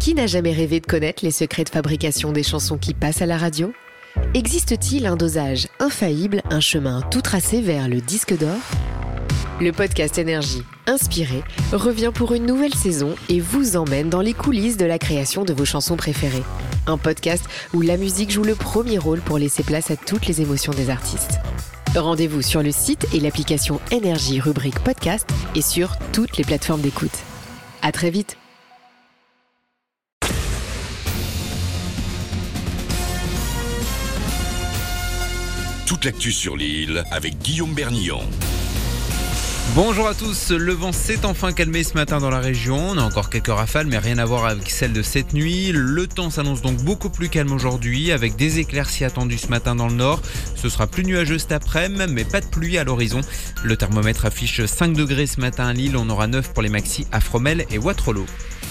Qui n'a jamais rêvé de connaître les secrets de fabrication des chansons qui passent à la radio ? Existe-t-il un dosage infaillible, un chemin tout tracé vers le disque d'or ? Le podcast Énergie, inspiré, revient pour une nouvelle saison et vous emmène dans les coulisses de la création de vos chansons préférées. Un podcast où la musique joue le premier rôle pour laisser place à toutes les émotions des artistes. Rendez-vous sur le site et l'application Énergie rubrique podcast et sur toutes les plateformes d'écoute. À très vite. Toute l'actu sur l'île avec Guillaume Bernillon. Bonjour à tous, le vent s'est enfin calmé ce matin dans la région. On a encore quelques rafales mais rien à voir avec celles de cette nuit. Le temps s'annonce donc beaucoup plus calme aujourd'hui avec des éclaircies attendues ce matin dans le nord. Ce sera plus nuageux cet après-midi mais pas de pluie à l'horizon. Le thermomètre affiche 5 degrés ce matin à Lille, on aura 9 pour les maxis à Fromelles et Waterloo.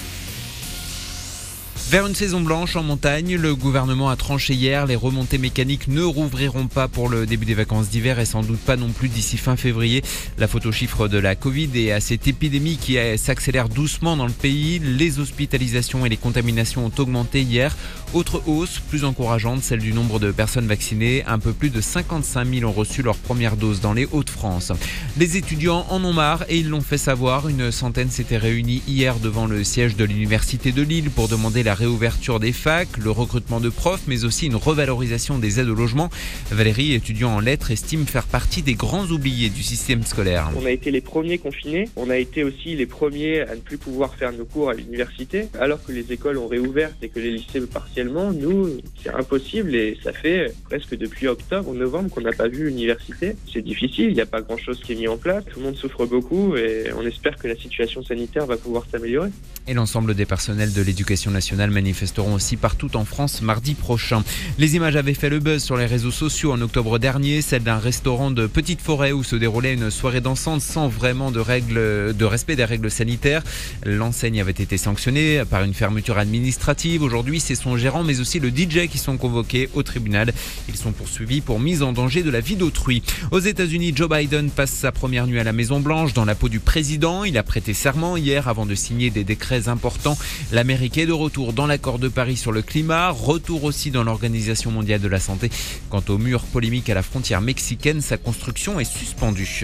Vers une saison blanche en montagne, le gouvernement a tranché hier. Les remontées mécaniques ne rouvriront pas pour le début des vacances d'hiver et sans doute pas non plus d'ici fin février. La photo chiffre de la Covid et à cette épidémie qui s'accélère doucement dans le pays. Les hospitalisations et les contaminations ont augmenté hier. Autre hausse plus encourageante, celle du nombre de personnes vaccinées. Un peu plus de 55 000 ont reçu leur première dose dans les Hauts-de-France. Les étudiants en ont marre et ils l'ont fait savoir. Une centaine s'étaient réunis hier devant le siège de l'Université de Lille pour demander la réouverture des facs, le recrutement de profs, mais aussi une revalorisation des aides au logement. Valérie, étudiant en lettres, estime faire partie des grands oubliés du système scolaire. On a été les premiers confinés, on a été aussi les premiers à ne plus pouvoir faire nos cours à l'université, alors que les écoles ont réouvert et que les lycées partiellement. Nous, c'est impossible et ça fait presque depuis octobre, novembre qu'on n'a pas vu l'université. C'est difficile, il n'y a pas grand-chose qui est mis en place, tout le monde souffre beaucoup et on espère que la situation sanitaire va pouvoir s'améliorer. Et l'ensemble des personnels de l'éducation nationale manifesteront aussi partout en France mardi prochain. Les images avaient fait le buzz sur les réseaux sociaux en octobre dernier, celle d'un restaurant de Petite Forêt où se déroulait une soirée dansante sans vraiment de respect des règles sanitaires. L'enseigne avait été sanctionnée par une fermeture administrative. Aujourd'hui, c'est son gérant mais aussi le DJ qui sont convoqués au tribunal. Ils sont poursuivis pour mise en danger de la vie d'autrui. Aux États-Unis, Joe Biden passe sa première nuit à la Maison-Blanche dans la peau du président. Il a prêté serment hier avant de signer des décrets importants. L'Amérique est de retour dans l'accord de Paris sur le climat, retour aussi dans l'Organisation mondiale de la santé. Quant au mur polémique à la frontière mexicaine, sa construction est suspendue.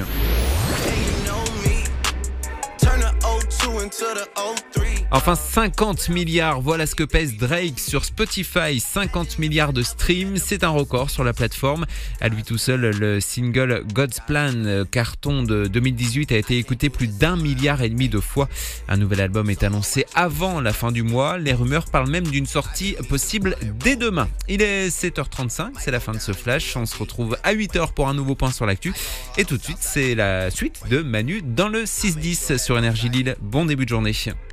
Enfin 50 milliards, voilà ce que pèse Drake sur Spotify, 50 milliards de streams, c'est un record sur la plateforme. À lui tout seul, le single God's Plan, carton de 2018, a été écouté plus d'1,5 milliard de fois. Un nouvel album est annoncé avant la fin du mois, les rumeurs parlent même d'une sortie possible dès demain. Il est 7h35, c'est la fin de ce flash, on se retrouve à 8h pour un nouveau point sur l'actu. Et tout de suite, c'est la suite de Manu dans le 6-10 sur Énergie Lille. Bon début de journée.